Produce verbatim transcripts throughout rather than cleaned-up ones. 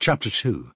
Chapter two.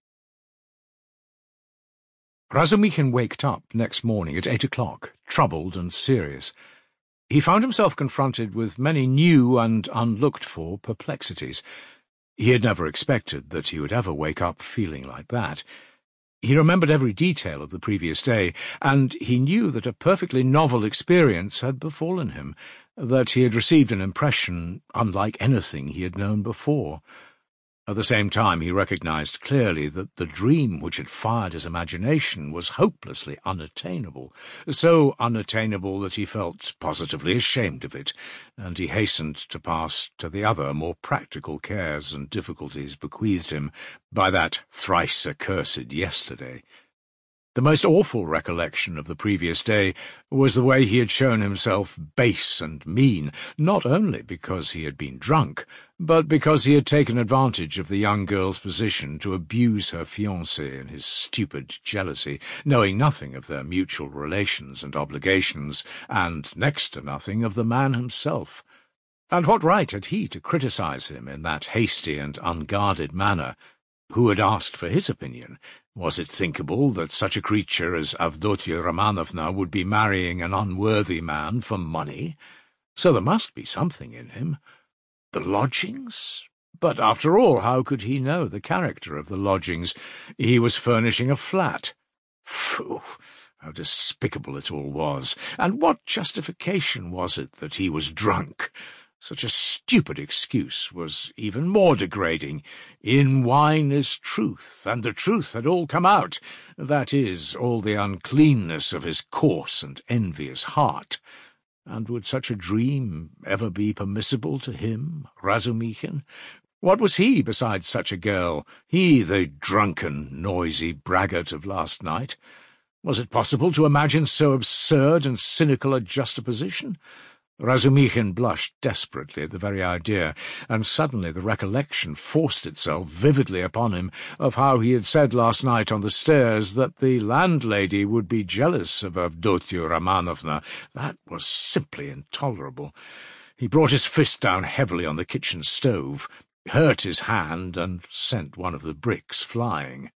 Razumikhin waked up next morning at eight o'clock, troubled and serious. He found himself confronted with many new and unlooked-for perplexities. He had never expected that he would ever wake up feeling like that. He remembered every detail of the previous day, and he knew that a perfectly novel experience had befallen him, that he had received an impression unlike anything he had known before. At the same time, he recognized clearly that the dream which had fired his imagination was hopelessly unattainable, so unattainable that he felt positively ashamed of it, and he hastened to pass to the other, more practical cares and difficulties bequeathed him by that thrice-accursed yesterday. The most awful recollection of the previous day was the way he had shown himself base and mean, not only because he had been drunk, but because he had taken advantage of the young girl's position to abuse her fiancé in his stupid jealousy, knowing nothing of their mutual relations and obligations, and next to nothing of the man himself. And what right had he to criticize him in that hasty and unguarded manner? Who had asked for his opinion? Was it thinkable that such a creature as Avdotia Romanovna would be marrying an unworthy man for money? So there must be something in him. The lodgings? But after all, how could he know the character of the lodgings? He was furnishing a flat. Phew! How despicable it all was! And what justification was it that he was drunk? Such a stupid excuse was even more degrading. In wine is truth, and the truth had all come out. That is, all the uncleanness of his coarse and envious heart. And would such a dream ever be permissible to him, Razumikhin? What was he besides such a girl, he, the drunken, noisy braggart of last night? Was it possible to imagine so absurd and cynical a juxtaposition? Razumikhin blushed desperately at the very idea, and suddenly the recollection forced itself vividly upon him of how he had said last night on the stairs that the landlady would be jealous of Avdotia Romanovna. That was simply intolerable. He brought his fist down heavily on the kitchen stove, hurt his hand, and sent one of the bricks flying.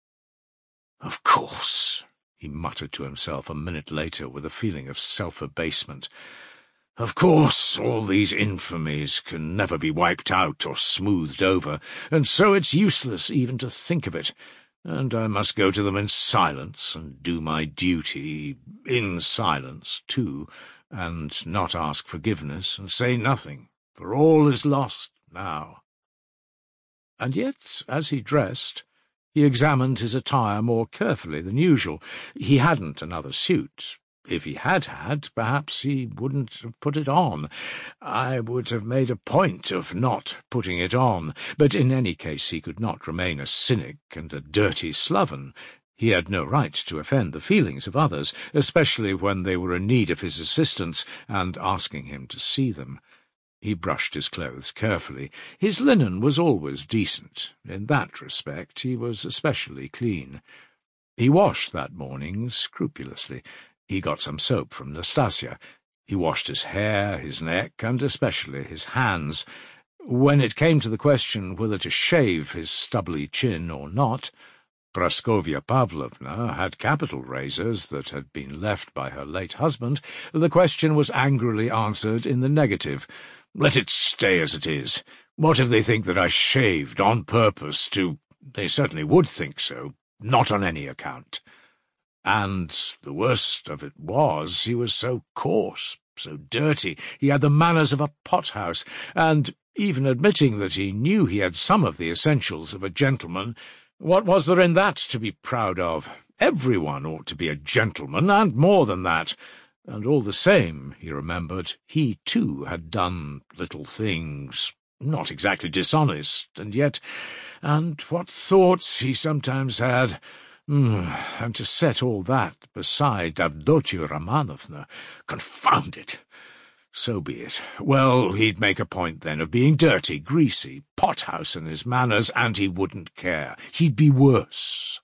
"Of course," he muttered to himself a minute later with a feeling of self-abasement. "Of course, all these infamies can never be wiped out or smoothed over, and so it's useless even to think of it, and I must go to them in silence and do my duty, in silence, too, and not ask forgiveness and say nothing, for all is lost now." And yet, as he dressed, he examined his attire more carefully than usual. He hadn't another suit. If he had had, perhaps he wouldn't have put it on. I would have made a point of not putting it on, but in any case he could not remain a cynic and a dirty sloven. He had no right to offend the feelings of others, especially when they were in need of his assistance and asking him to see them. He brushed his clothes carefully. His linen was always decent. In that respect he was especially clean. He washed that morning scrupulously. He got some soap from Nastasia. He washed his hair, his neck, and especially his hands. When it came to the question whether to shave his stubbly chin or not, Praskovya Pavlovna had capital razors that had been left by her late husband. The question was angrily answered in the negative. "Let it stay as it is. What if they think that I shaved on purpose to—" They certainly would think so. Not on any account. And the worst of it was, he was so coarse, so dirty. He had the manners of a pothouse, and, even admitting that he knew he had some of the essentials of a gentleman, what was there in that to be proud of? Everyone ought to be a gentleman, and more than that. And all the same, he remembered, he too had done little things, not exactly dishonest, and yet, and what thoughts he sometimes had! Mm, and to set all that beside Avdotia Romanovna, confound it! So be it. Well, he'd make a point then of being dirty, greasy, pothouse in his manners, and he wouldn't care. He'd be worse.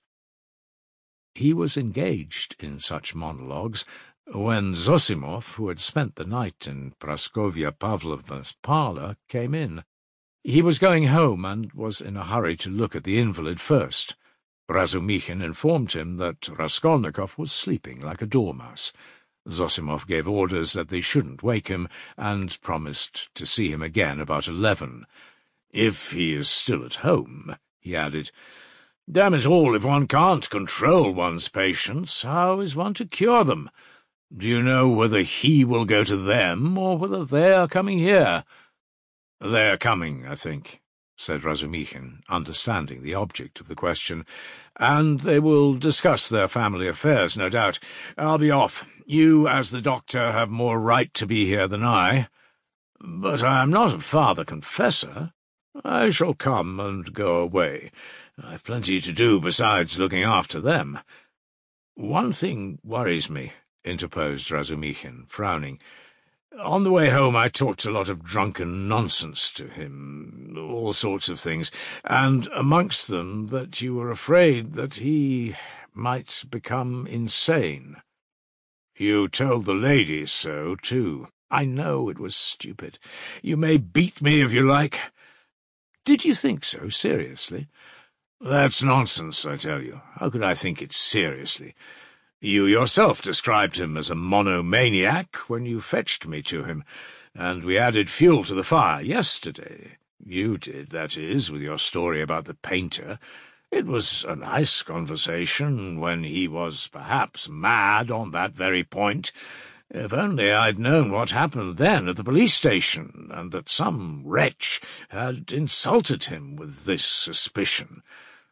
He was engaged in such monologues when Zosimov, who had spent the night in Praskovya Pavlovna's parlour, came in. He was going home and was in a hurry to look at the invalid first. Razumikhin informed him that Raskolnikov was sleeping like a dormouse. Zosimov gave orders that they shouldn't wake him, and promised to see him again about eleven. "If he is still at home," he added. "Damn it all, if one can't control one's patients, how is one to cure them? Do you know whether he will go to them, or whether they are coming here?" "They are coming, I think," said Razumikhin, understanding the object of the question, "and they will discuss their family affairs, no doubt. I'll be off. You, as the doctor, have more right to be here than I. But I am not a father-confessor. I shall come and go away. I've plenty to do besides looking after them." "One thing worries me," interposed Razumikhin, frowning. "On the way home I talked a lot of drunken nonsense to him, all sorts of things, and amongst them that you were afraid that he might become insane." "You told the ladies so, too." "I know it was stupid. You may beat me if you like." "Did you think so, seriously?" "That's nonsense, I tell you. How could I think it seriously? You yourself described him as a monomaniac when you fetched me to him, and we added fuel to the fire yesterday. You did, that is, with your story about the painter. It was a nice conversation when he was perhaps mad on that very point. If only I'd known what happened then at the police station, and that some wretch had insulted him with this suspicion.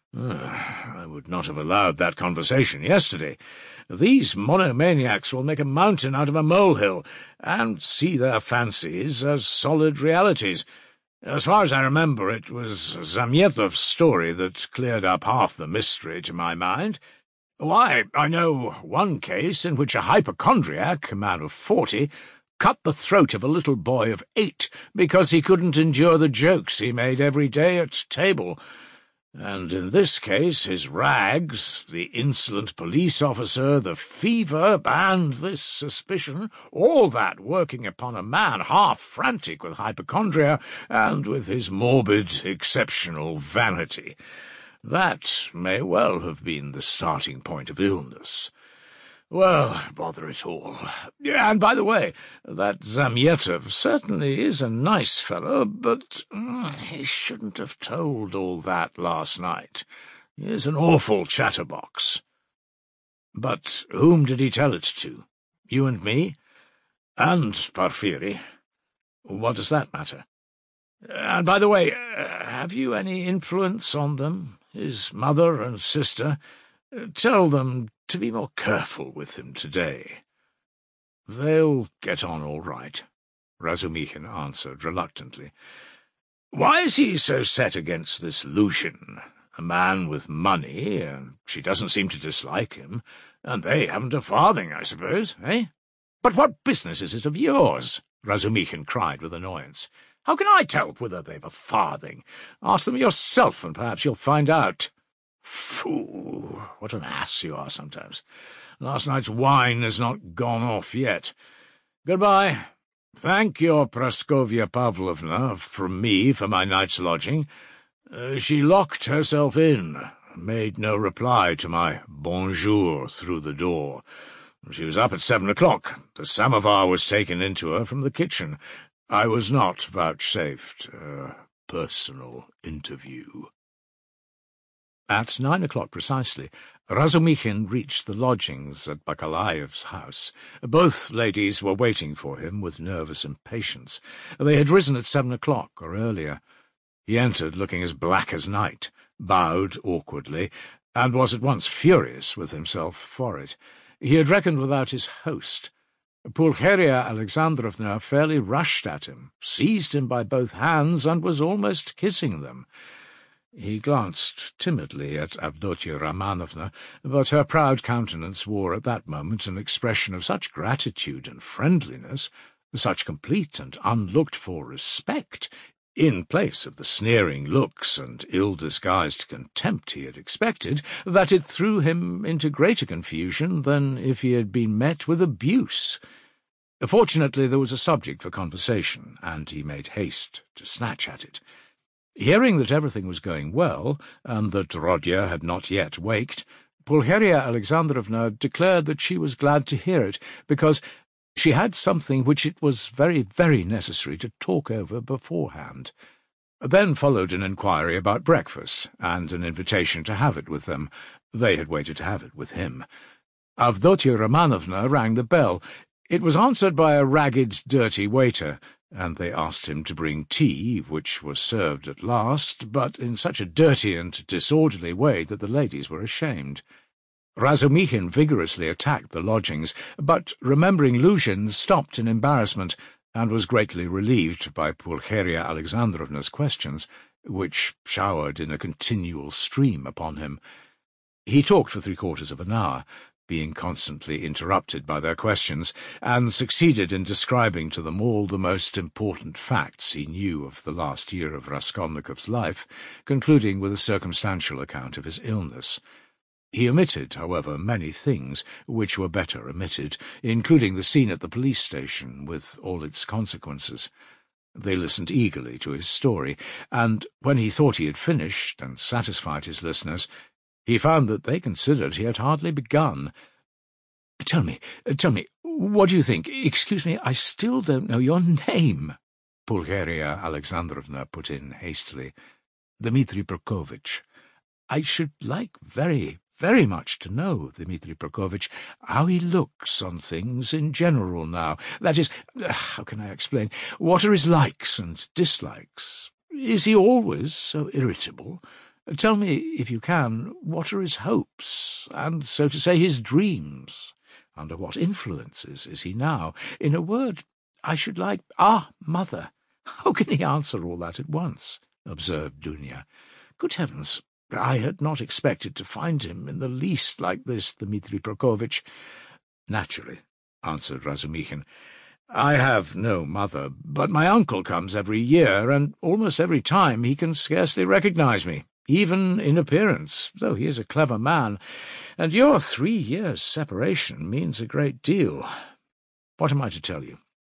I would not have allowed that conversation yesterday. These monomaniacs will make a mountain out of a molehill, and see their fancies as solid realities. As far as I remember, it was Zamyetov's story that cleared up half the mystery to my mind. Why, I know one case in which a hypochondriac, a man of forty, cut the throat of a little boy of eight because he couldn't endure the jokes he made every day at table. And in this case his rags, the insolent police officer, the fever, and this suspicion, all that working upon a man half frantic with hypochondria and with his morbid, exceptional vanity. That may well have been the starting point of illness. Well, bother it all. And, by the way, that Zamyetov certainly is a nice fellow, but mm, he shouldn't have told all that last night. He is an awful chatterbox. But whom did he tell it to? You and me? And Porfiry? What does that matter? And, by the way, uh, have you any influence on them, his mother and sister? Tell them to be more careful with him today. They'll get on all right, Razumikhin answered reluctantly. Why is he so set against this Lushin? A man with money, and she doesn't seem to dislike him, and they haven't a farthing, I suppose, eh? But what business is it of yours? Razumikhin cried with annoyance. How can I tell whether they've a farthing? Ask them yourself, and perhaps you'll find out. Fool! What an ass you are sometimes. Last night's wine has not gone off yet. Goodbye. Thank your Praskovya Pavlovna from me for my night's lodging. Uh, she locked herself in, made no reply to my bonjour through the door. She was up at seven o'clock. The samovar was taken into her from the kitchen. I was not vouchsafed a personal interview. At nine o'clock precisely, Razumikhin reached the lodgings at Bakalaev's house. Both ladies were waiting for him with nervous impatience. They had risen at seven o'clock or earlier. He entered looking as black as night, bowed awkwardly, and was at once furious with himself for it. He had reckoned without his host. Pulcheria Alexandrovna fairly rushed at him, seized him by both hands, and was almost kissing them. He glanced timidly at Avdotya Romanovna, but her proud countenance wore at that moment an expression of such gratitude and friendliness, such complete and unlooked-for respect, in place of the sneering looks and ill-disguised contempt he had expected, that it threw him into greater confusion than if he had been met with abuse. Fortunately there was a subject for conversation, and he made haste to snatch at it. Hearing that everything was going well, and that Rodya had not yet waked, Pulcheria Alexandrovna declared that she was glad to hear it, because she had something which it was very, very necessary to talk over beforehand. Then followed an inquiry about breakfast, and an invitation to have it with them. They had waited to have it with him. Avdotia Romanovna rang the bell. It was answered by a ragged, dirty waiter, and they asked him to bring tea, which was served at last, but in such a dirty and disorderly way that the ladies were ashamed. Razumikhin vigorously attacked the lodgings, but, remembering Luzhin, stopped in embarrassment, and was greatly relieved by Pulcheria Alexandrovna's questions, which showered in a continual stream upon him. He talked for three-quarters of an hour, being constantly interrupted by their questions, and succeeded in describing to them all the most important facts he knew of the last year of Raskolnikov's life, concluding with a circumstantial account of his illness. He omitted, however, many things which were better omitted, including the scene at the police station, with all its consequences. They listened eagerly to his story, and when he thought he had finished and satisfied his listeners, he found that they considered he had hardly begun. "Tell me, tell me, what do you think? Excuse me, I still don't know your name," Pulcheria Alexandrovna put in hastily. "Dmitri Prokofitch. I should like very, very much to know, Dmitri Prokofitch, how he looks on things in general now. That is, how can I explain? What are his likes and dislikes? Is he always so irritable? Tell me, if you can, what are his hopes, and, so to say, his dreams? Under what influences is he now? In a word, I should like— Ah, mother, how can he answer all that at once?" observed Dunya. "Good heavens, I had not expected to find him in the least like this, Dmitri Prokofitch." "Naturally," answered Razumikhin. "I have no mother, but my uncle comes every year, and almost every time he can scarcely recognize me, even in appearance, though he is a clever man, and your three years' separation means a great deal. What am I to tell you?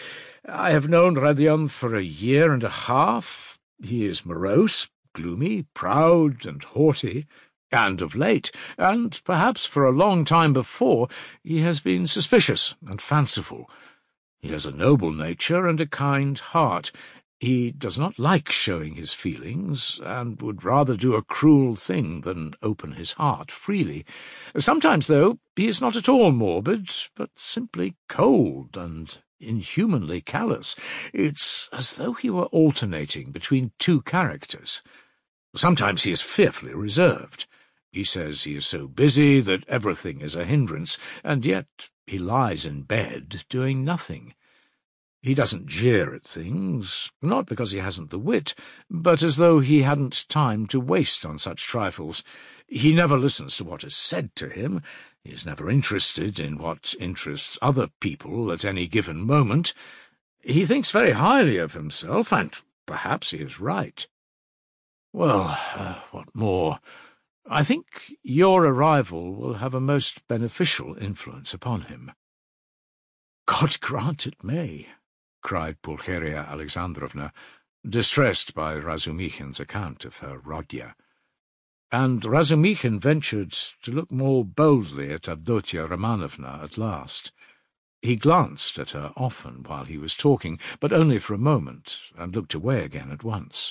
I have known Rodion for a year and a half. He is morose, gloomy, proud, and haughty, and of late, and perhaps for a long time before, he has been suspicious and fanciful. He has a noble nature and a kind heart. He does not like showing his feelings, and would rather do a cruel thing than open his heart freely. Sometimes, though, he is not at all morbid, but simply cold and inhumanly callous. It's as though he were alternating between two characters. Sometimes he is fearfully reserved. He says he is so busy that everything is a hindrance, and yet he lies in bed doing nothing. He doesn't jeer at things, not because he hasn't the wit, but as though he hadn't time to waste on such trifles. He never listens to what is said to him. He is never interested in what interests other people at any given moment. He thinks very highly of himself, and perhaps he is right. Well, uh, what more? I think your arrival will have a most beneficial influence upon him." "God grant it may," cried Pulcheria Alexandrovna, distressed by Razumikhin's account of her Rodya. And Razumikhin ventured to look more boldly at Avdotia Romanovna at last. He glanced at her often while he was talking, but only for a moment, and looked away again at once.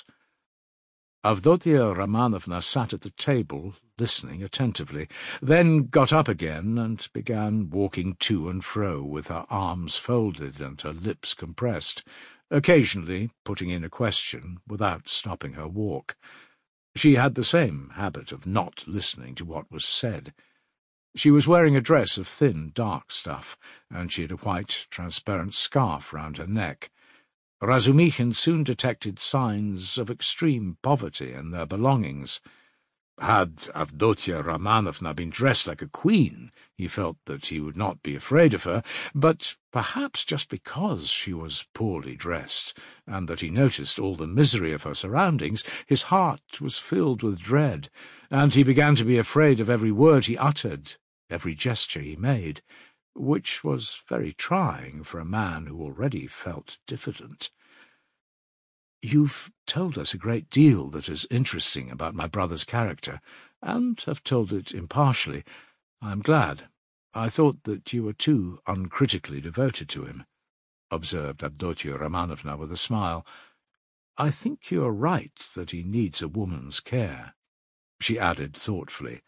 Avdotia Romanovna sat at the table, listening attentively, then got up again and began walking to and fro with her arms folded and her lips compressed, occasionally putting in a question without stopping her walk. She had the same habit of not listening to what was said. She was wearing a dress of thin, dark stuff, and she had a white, transparent scarf round her neck. Razumikhin soon detected signs of extreme poverty in their belongings. Had Avdotia Romanovna been dressed like a queen, he felt that he would not be afraid of her, but perhaps just because she was poorly dressed, and that he noticed all the misery of her surroundings, his heart was filled with dread, and he began to be afraid of every word he uttered, every gesture he made, which was very trying for a man who already felt diffident. You've told us a great deal that is interesting about my brother's character, and have told it impartially. I'm glad. I thought that you were too uncritically devoted to him," observed Avdotya Romanovna with a smile. "I think you are right that he needs a woman's care," she added thoughtfully.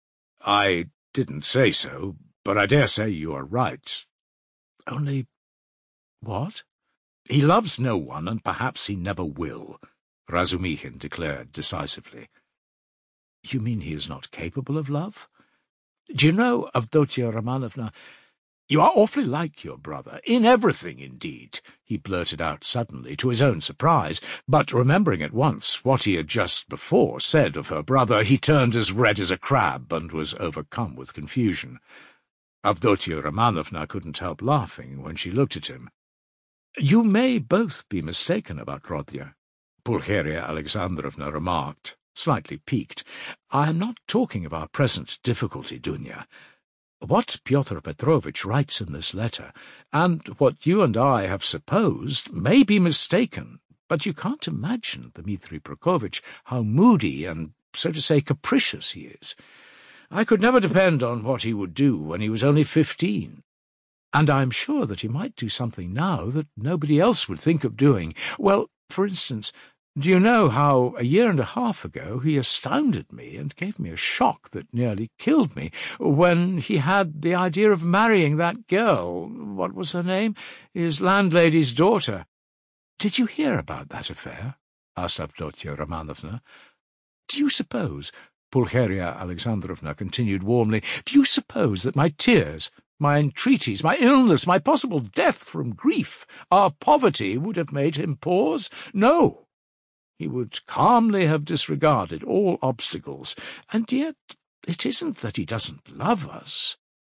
"I didn't say so, but I dare say you are right. Only—" "What?" "He loves no one, and perhaps he never will," Razumikhin declared decisively. "You mean he is not capable of love? Do you know, Avdotya Romanovna, you are awfully like your brother, in everything, indeed," he blurted out suddenly, to his own surprise, but remembering at once what he had just before said of her brother, he turned as red as a crab and was overcome with confusion. Avdotya Romanovna couldn't help laughing when she looked at him. "You may both be mistaken about Rodya," Pulcheria Alexandrovna remarked, slightly piqued. "I am not talking of our present difficulty, Dunya. What Pyotr Petrovitch writes in this letter, and what you and I have supposed, may be mistaken, but you can't imagine, Dmitri Prokofitch, how moody and, so to say, capricious he is. I could never depend on what he would do when he was only fifteen. And I am sure that he might do something now that nobody else would think of doing. Well, for instance, do you know how a year and a half ago he astounded me and gave me a shock that nearly killed me, when he had the idea of marrying that girl, what was her name, his landlady's daughter? Did you hear about that affair?" asked Avdotya Romanovna. "Do you suppose," Pulcheria Alexandrovna continued warmly, "do you suppose that my tears, my entreaties, my illness, my possible death from grief, our poverty, would have made him pause? No! He would calmly have disregarded all obstacles, and yet it isn't that he doesn't love us."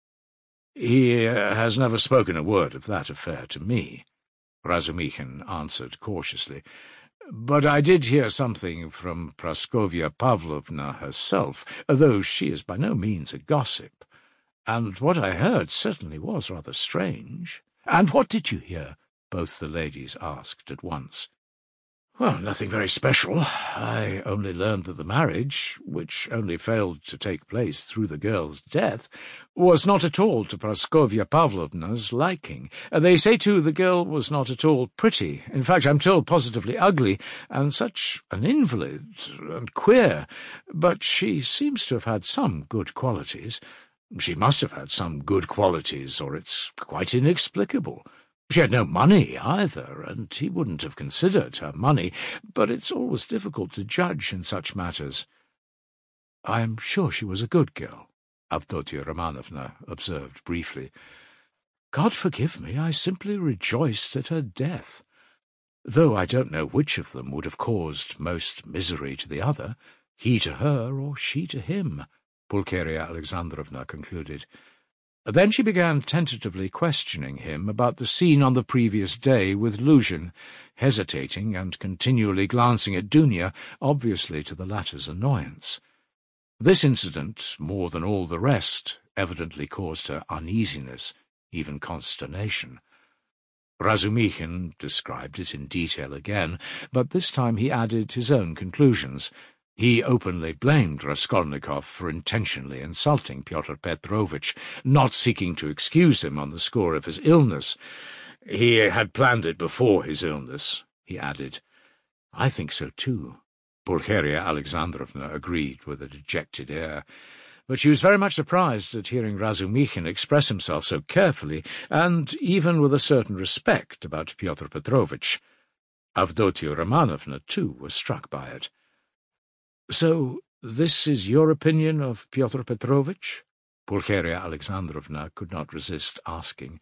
"He uh, has never spoken a word of that affair to me," Razumikhin answered cautiously. "But I did hear something from Praskovya Pavlovna herself, though she is by no means a gossip, and what I heard certainly was rather strange." "And what did you hear?" both the ladies asked at once. "Well, nothing very special. I only learned that the marriage, which only failed to take place through the girl's death, was not at all to Praskovya Pavlovna's liking. They say, too, the girl was not at all pretty. In fact, I'm told positively ugly, and such an invalid, and queer. But she seems to have had some good qualities. She must have had some good qualities, or it's quite inexplicable. She had no money, either, and he wouldn't have considered her money, but it's always difficult to judge in such matters." "I am sure she was a good girl," Avdotya Romanovna observed briefly. "God forgive me, I simply rejoiced at her death. Though I don't know which of them would have caused most misery to the other, he to her or she to him," Pulcheria Alexandrovna concluded. Then she began tentatively questioning him about the scene on the previous day with Luzhin, hesitating and continually glancing at Dunya, obviously to the latter's annoyance. This incident, more than all the rest, evidently caused her uneasiness, even consternation. Razumikhin described it in detail again, but this time he added his own conclusions. He openly blamed Raskolnikov for intentionally insulting Pyotr Petrovitch, not seeking to excuse him on the score of his illness. "He had planned it before his illness," he added. "I think so too," Pulcheria Alexandrovna agreed with a dejected air. But she was very much surprised at hearing Razumikhin express himself so carefully, and even with a certain respect, about Pyotr Petrovitch. Avdotya Romanovna, too, was struck by it. "So this is your opinion of Pyotr Petrovitch?" Pulcheria Alexandrovna could not resist asking.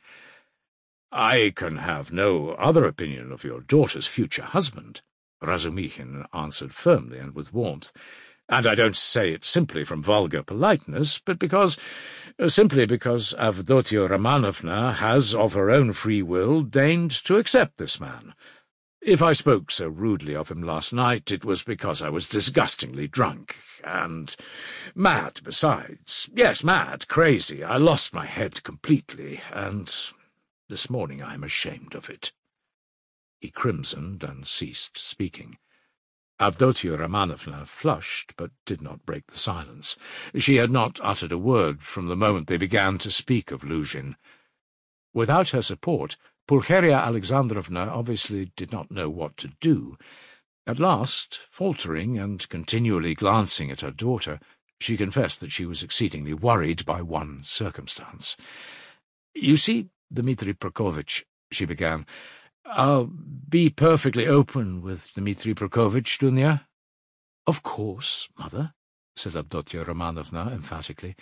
"I can have no other opinion of your daughter's future husband," Razumikhin answered firmly and with warmth. "And I don't say it simply from vulgar politeness, but because, simply because Avdotya Romanovna has, of her own free will, deigned to accept this man. If I spoke so rudely of him last night, it was because I was disgustingly drunk, and mad besides. Yes, mad, crazy. I lost my head completely, and this morning I am ashamed of it." He crimsoned and ceased speaking. Avdotia Romanovna flushed, but did not break the silence. She had not uttered a word from the moment they began to speak of Luzhin. Without her support, Pulcheria Alexandrovna obviously did not know what to do. At last, faltering and continually glancing at her daughter, she confessed that she was exceedingly worried by one circumstance. "You see, Dmitri Prokofitch," she began, "I'll be perfectly open with Dmitri Prokofitch, Dunya." "Of course, mother," said Avdotia Romanovna emphatically.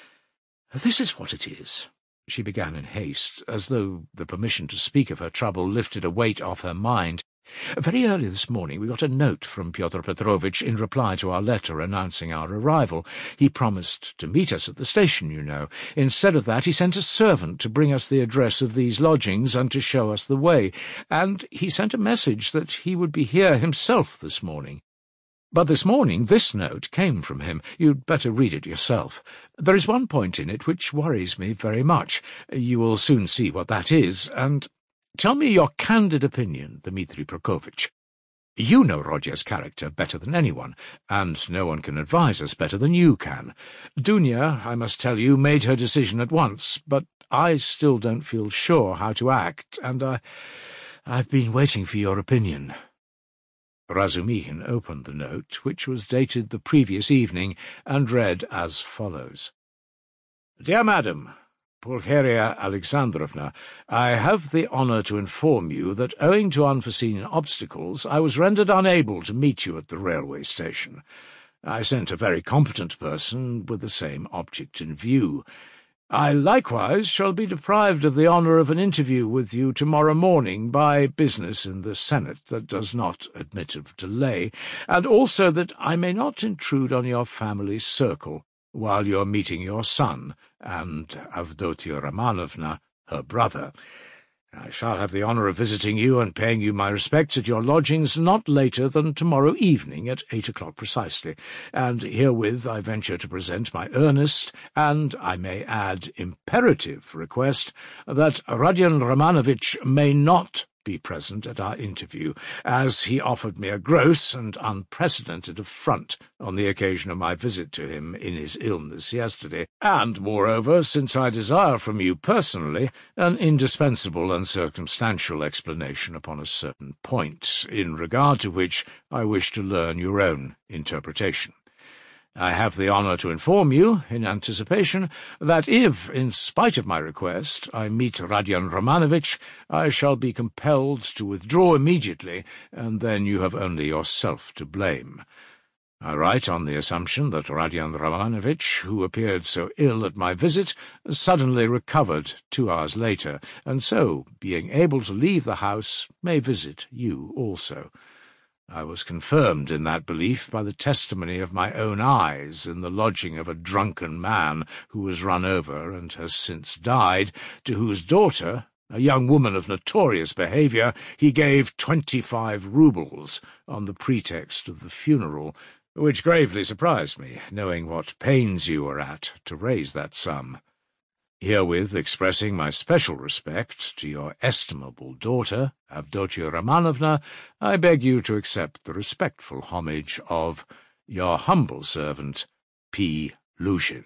"This is what it is," she began in haste, as though the permission to speak of her trouble lifted a weight off her mind. "Very early this morning we got a note from Pyotr Petrovitch in reply to our letter announcing our arrival. He promised to meet us at the station, you know. Instead of that, he sent a servant to bring us the address of these lodgings and to show us the way, and he sent a message that he would be here himself this morning. But this morning this note came from him. You'd better read it yourself. There is one point in it which worries me very much. You will soon see what that is, and tell me your candid opinion, Dmitri Prokofitch. You know Rodya's character better than anyone, and no one can advise us better than you can. Dunya, I must tell you, made her decision at once, but I still don't feel sure how to act, and I... I've been waiting for your opinion." Razumihin opened the note, which was dated the previous evening, and read as follows. "Dear Madam, Pulcheria Alexandrovna, I have the honour to inform you that, owing to unforeseen obstacles, I was rendered unable to meet you at the railway station. I sent a very competent person with the same object in view. I likewise shall be deprived of the honour of an interview with you tomorrow morning by business in the Senate that does not admit of delay, and also that I may not intrude on your family circle while you're meeting your son and Avdotia Romanovna, her brother. I shall have the honour of visiting you and paying you my respects at your lodgings not later than tomorrow evening at eight o'clock precisely, and herewith I venture to present my earnest, and, I may add, imperative request that Rodion Romanovitch may not be present at our interview, as he offered me a gross and unprecedented affront on the occasion of my visit to him in his illness yesterday, and, moreover, since I desire from you personally an indispensable and circumstantial explanation upon a certain point, in regard to which I wish to learn your own interpretation. I have the honour to inform you, in anticipation, that if, in spite of my request, I meet Rodion Romanovitch, I shall be compelled to withdraw immediately, and then you have only yourself to blame. I write on the assumption that Rodion Romanovitch, who appeared so ill at my visit, suddenly recovered two hours later, and so, being able to leave the house, may visit you also. I was confirmed in that belief by the testimony of my own eyes in the lodging of a drunken man who was run over and has since died, to whose daughter, a young woman of notorious behaviour, he gave twenty-five roubles on the pretext of the funeral, which gravely surprised me, knowing what pains you were at to raise that sum. Herewith expressing my special respect to your estimable daughter, Avdotia Romanovna, I beg you to accept the respectful homage of your humble servant, P. Luzhin.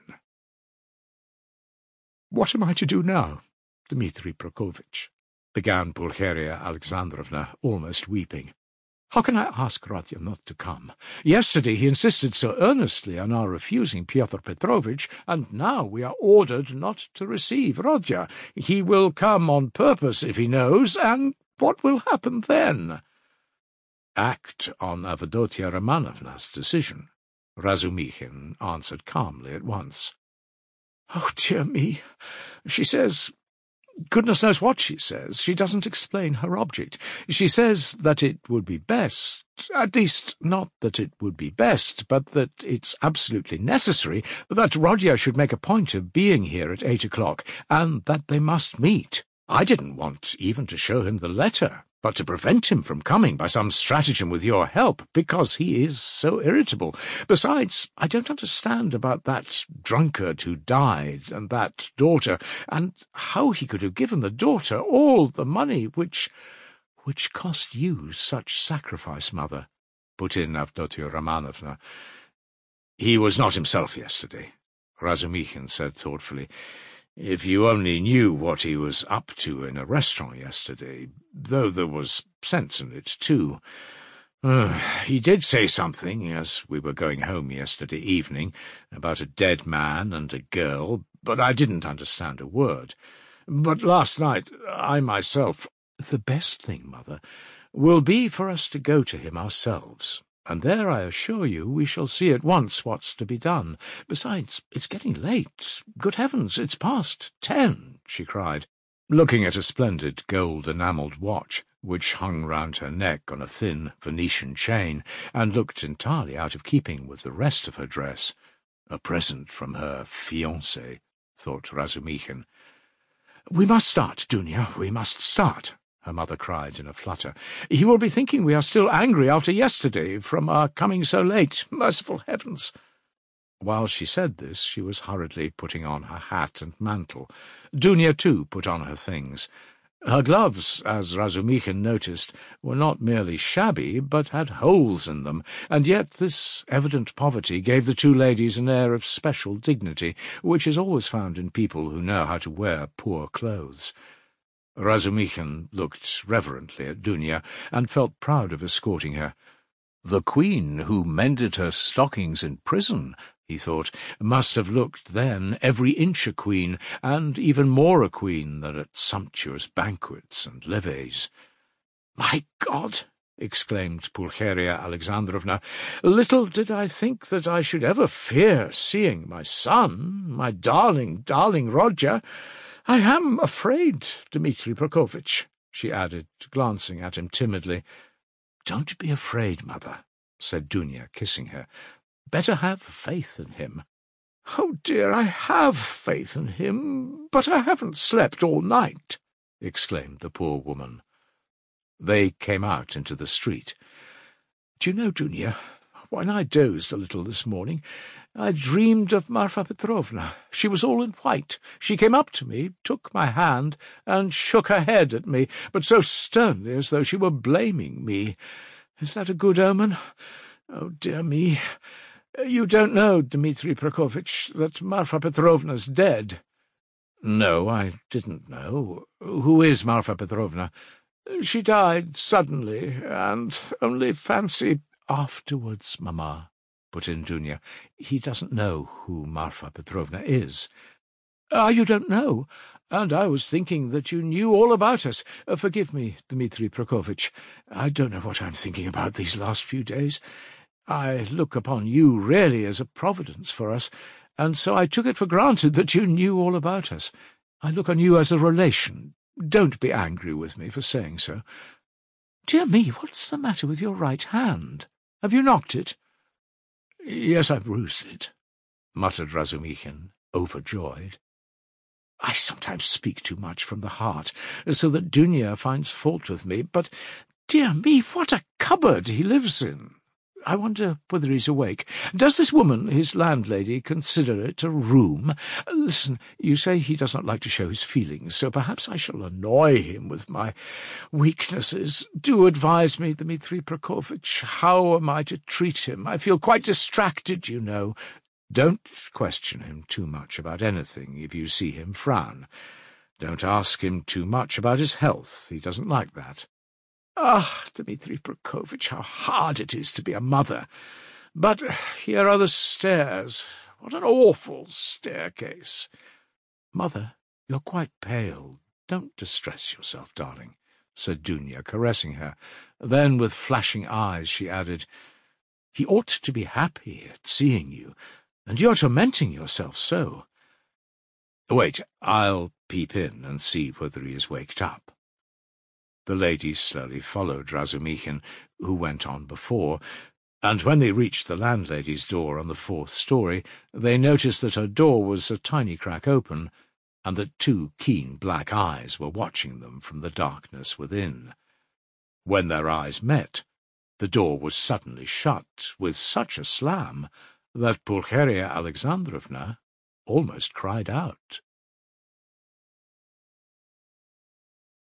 "What am I to do now, Dmitri Prokofitch?" began Pulcheria Alexandrovna, almost weeping. "How can I ask Rodya not to come? Yesterday he insisted so earnestly on our refusing Pyotr Petrovitch, and now we are ordered not to receive Rodya. He will come on purpose if he knows, and what will happen then?" "Act on Avdotia Romanovna's decision," Razumihin answered calmly at once. "Oh, dear me! She says... Goodness knows what she says. She doesn't explain her object. She says that it would be best, at least not that it would be best, but that it's absolutely necessary that Rodya should make a point of being here at eight o'clock, and that they must meet. I didn't want even to show him the letter, but to prevent him from coming by some stratagem with your help, because he is so irritable. Besides, I don't understand about that drunkard who died, and that daughter, and how he could have given the daughter all the money which... "Which cost you such sacrifice, mother," put in Avdotia Romanovna. "He was not himself yesterday," Razumikhin said thoughtfully. "If you only knew what he was up to in a restaurant yesterday, though there was sense in it, too. Uh, he did say something, as we were going home yesterday evening, about a dead man and a girl, but I didn't understand a word. But last night, I myself—" "The best thing, mother, will be for us to go to him ourselves, and there I assure you we shall see at once what's to be done. Besides, it's getting late. Good heavens, it's past ten," she cried, looking at a splendid gold-enamelled watch which hung round her neck on a thin Venetian chain, and looked entirely out of keeping with the rest of her dress. A present from her fiancé, thought Razumikhin. "We must start, Dunya, we must start," her mother cried in a flutter. "He will be thinking we are still angry after yesterday, from our coming so late. Merciful heavens!" While she said this, she was hurriedly putting on her hat and mantle. Dunya, too, put on her things. Her gloves, as Razumikhin noticed, were not merely shabby, but had holes in them, and yet this evident poverty gave the two ladies an air of special dignity, which is always found in people who know how to wear poor clothes. Razumikhin looked reverently at Dunya, and felt proud of escorting her. The queen who mended her stockings in prison, he thought, must have looked then every inch a queen, and even more a queen than at sumptuous banquets and levées. "My God!" exclaimed Pulcheria Alexandrovna, "little did I think that I should ever fear seeing my son, my darling, darling Roger. I am afraid, Dmitri Prokofitch," she added, glancing at him timidly. "Don't be afraid, mother," said Dunya, kissing her. "Better have faith in him." "Oh, dear, I have faith in him, but I haven't slept all night," exclaimed the poor woman. They came out into the street. "Do you know, Dunya, when I dozed a little this morning, I dreamed of Marfa Petrovna. She was all in white. She came up to me, took my hand, and shook her head at me, but so sternly as though she were blaming me. Is that a good omen? Oh, dear me! You don't know, Dmitri Prokofitch, that Marfa Petrovna's dead." "No, I didn't know. Who is Marfa Petrovna?" "She died suddenly, and only fancy—" "Afterwards, mamma," put in Dunya. "He doesn't know who Marfa Petrovna is." "Ah, you don't know? And I was thinking that you knew all about us. Uh, forgive me, Dmitri Prokofitch. I don't know what I'm thinking about these last few days. I look upon you really as a providence for us, and so I took it for granted that you knew all about us. I look on you as a relation. Don't be angry with me for saying so. Dear me, what's the matter with your right hand? Have you knocked it?" "Yes, I bruised it," muttered Razumikhin, overjoyed. "I sometimes speak too much from the heart, so that Dunya finds fault with me, but, dear me, what a cupboard he lives in! I wonder whether he's awake. Does this woman, his landlady, consider it a room? Listen, you say he does not like to show his feelings, so perhaps I shall annoy him with my weaknesses. Do advise me, Dmitri Prokofitch. How am I to treat him? I feel quite distracted, you know." "Don't question him too much about anything if you see him frown. Don't ask him too much about his health. He doesn't like that." "Ah, Dmitri Prokofitch, how hard it is to be a mother! But here are the stairs. What an awful staircase!" "Mother, you're quite pale. Don't distress yourself, darling," said Dunya, caressing her. Then, with flashing eyes, she added, "He ought to be happy at seeing you, and you're tormenting yourself so." "Wait, I'll peep in and see whether he is waked up." The ladies slowly followed Razumikhin, who went on before, and when they reached the landlady's door on the fourth story, they noticed that her door was a tiny crack open, and that two keen black eyes were watching them from the darkness within. When their eyes met, the door was suddenly shut with such a slam that Pulcheria Alexandrovna almost cried out.